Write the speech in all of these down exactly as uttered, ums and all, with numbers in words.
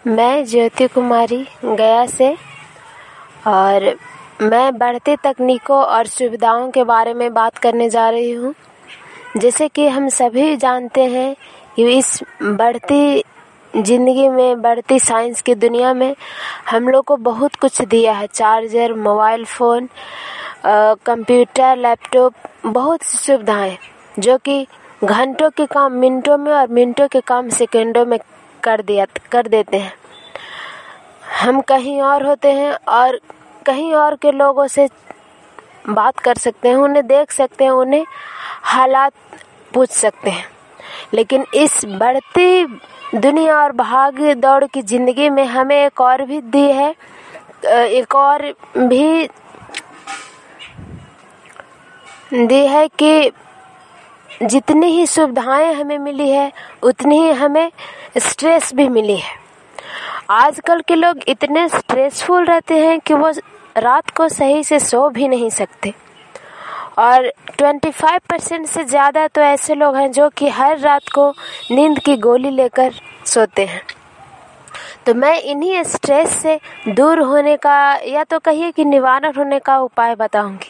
मैं ज्योति कुमारी गया से और मैं बढ़ती तकनीकों और सुविधाओं के बारे में बात करने जा रही हूँ। जैसे कि हम सभी जानते हैं कि इस बढ़ती ज़िंदगी में, बढ़ती साइंस की दुनिया में हम लोग को बहुत कुछ दिया है। Charger, mobile phone, computer, laptop, बहुत सी सुविधाएं जो कि घंटों के काम मिनटों में और मिनटों के काम सेकंडों में कर दिया कर देते हैं। हम कहीं और होते हैं और कहीं और के लोगों से बात कर सकते हैं, उन्हें देख सकते हैं, उन्हें हालात पूछ सकते हैं। लेकिन इस बढ़ती दुनिया और भाग दौड़ की ज़िंदगी में हमें एक और भी दी है, एक और भी दी है कि जितनी ही सुविधाएं हमें मिली है उतनी ही हमें स्ट्रेस भी मिली है। आजकल के लोग इतने स्ट्रेसफुल रहते हैं कि वो रात को सही से सो भी नहीं सकते और पच्चीस परसेंट से ज़्यादा तो ऐसे लोग हैं जो कि हर रात को नींद की गोली लेकर सोते हैं। तो मैं इन्हीं स्ट्रेस से दूर होने का या तो कहिए कि निवारण होने का उपाय बताऊंगी।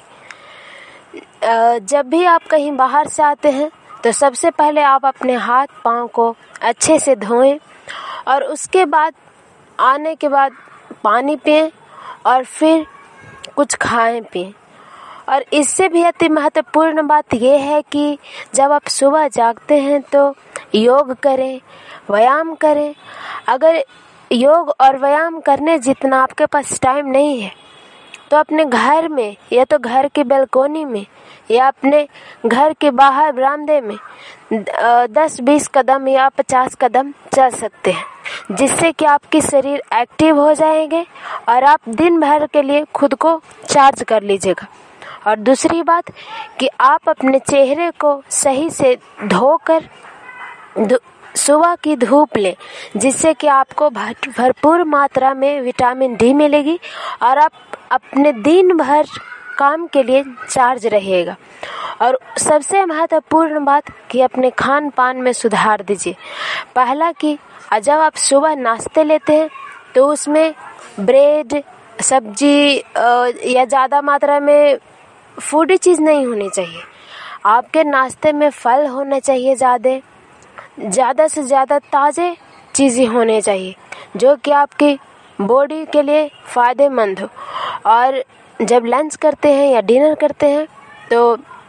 जब भी आप कहीं बाहर से आते हैं तो सबसे पहले आप अपने हाथ पाँव को अच्छे से धोएं और उसके बाद आने के बाद पानी पिएं और फिर कुछ खाएं पिएं। और इससे भी अति महत्वपूर्ण बात यह है कि जब आप सुबह जागते हैं तो योग करें, व्यायाम करें। अगर योग और व्यायाम करने जितना आपके पास टाइम नहीं है तो अपने घर में या तो घर की बालकोनी में या अपने घर के बाहर बरामदे में दस बीस कदम या पचास कदम चल सकते हैं, जिससे कि आपकी शरीर एक्टिव हो जाएंगे और आप दिन भर के लिए खुद को चार्ज कर लीजिएगा। और दूसरी बात कि आप अपने चेहरे को सही से धोकर सुबह की धूप लें, जिससे कि आपको भरपूर मात्रा में विटामिन डी मिलेगी और आप अपने दिन भर काम के लिए चार्ज रहेगा। और सबसे महत्वपूर्ण बात कि अपने खान पान में सुधार दीजिए। पहला कि जब आप सुबह नाश्ते लेते हैं तो उसमें ब्रेड, सब्जी या ज़्यादा मात्रा में फूडी चीज़ नहीं होनी चाहिए। आपके नाश्ते में फल होने चाहिए, ज़्यादा ज़्यादा से ज़्यादा ताज़े चीज़ें होने चाहिए जो कि आपकी बॉडी के लिए फ़ायदेमंद हो। और जब लंच करते हैं या डिनर करते हैं तो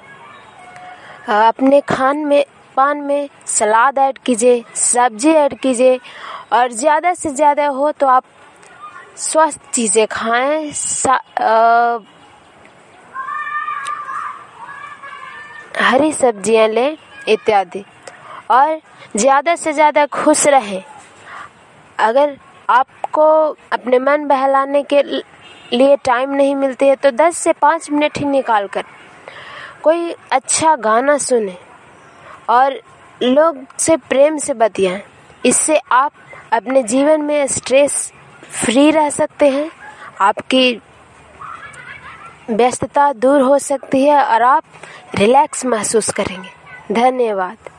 अपने खान में पान में सलाद ऐड कीजिए, सब्जी ऐड कीजिए और ज़्यादा से ज़्यादा हो तो आप स्वस्थ चीज़ें खाएं, आ, हरी सब्जियां लें इत्यादि। और ज़्यादा से ज़्यादा खुश रहें। अगर आपको अपने मन बहलाने के लिए टाइम नहीं मिलती है तो दस से पाँच मिनट ही निकाल कर कोई अच्छा गाना सुने और लोग से प्रेम से बतियाएं। इससे आप अपने जीवन में स्ट्रेस फ्री रह सकते हैं, आपकी व्यस्तता दूर हो सकती है और आप रिलैक्स महसूस करेंगे। धन्यवाद।